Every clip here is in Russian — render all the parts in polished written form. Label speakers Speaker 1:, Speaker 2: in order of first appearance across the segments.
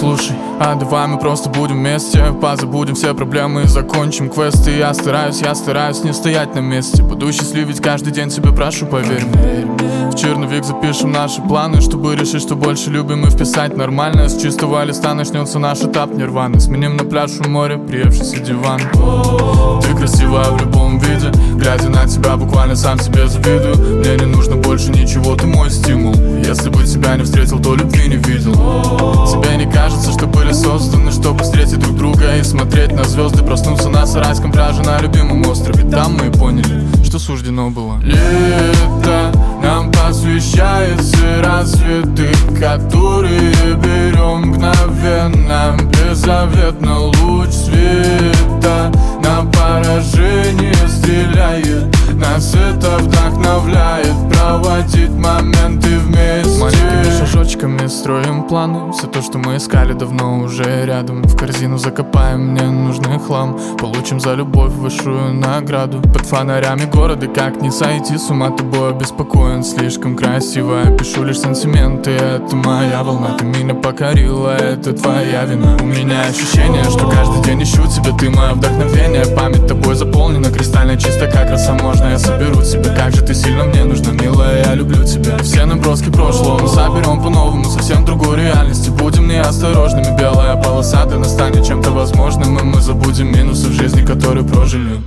Speaker 1: Слушай, а давай мы просто будем вместе, позабудем все проблемы и закончим квесты. Я стараюсь не стоять на месте. Буду счастливить каждый день, тебе прошу, поверь мне. В черновик запишем наши планы, чтобы решить, что больше любим, и вписать нормально. С чистого листа начнется наш этап нирваны. Сменим на пляж у моря приевшийся диван. Ты красивая в любом виде, глядя на тебя буквально сам себе завидую. Мне не нужно больше ничего, ты мой стимул. Если бы тебя не встретил, то любви не видел. Тебе не кажется, что были созданы, чтобы встретить друг друга и смотреть на звезды, проснуться на сарайском пляже на любимом острове? Там мы поняли, что суждено было. Лето нам посвящается рассветы, которые берем мгновенно, беззаветно. Луч света на поражение стреляет, нас это вдохновляет проводить моменты вместе. Маленькими шажочками строим планы, все то, что мы искали, давно уже рядом. В корзину закопаем мне нужный хлам, получим за любовь высшую награду. Под фонарями города, как не сойти с ума, тобой обеспокоен. Слишком красиво, я пишу лишь сантименты. Это моя волна, ты меня покорила, это твоя вина. У меня ощущение, что каждый день ищу тебя, ты мое вдохновение. Память тобой заполнена, кристально чисто, как роса. Можно я соберу тебя, как же ты сильно мне нужна, милая, я люблю тебя. Все наброски прошлого мы соберем по-новому, совсем другой реальности. Будем неосторожными, белая полоса, да настанет чем-то возможным, и мы забудем минусы в жизни, которые прожили.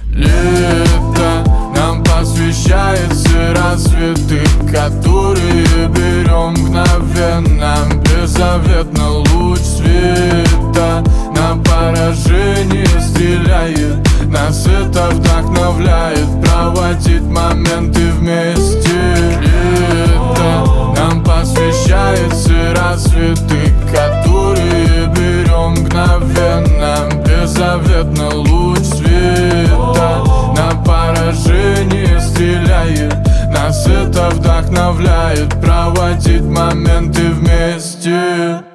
Speaker 1: Лето нам посвящается рассветы, которые берем мгновенно, беззаветно. Луч света на поражение стреляет, нас это вдохновляет проводить моменты вместе. Лето нам посвящается рассветы, которые берем мгновенно, беззаветно. Луч света на поражение стреляет, нас это вдохновляет проводить моменты вместе.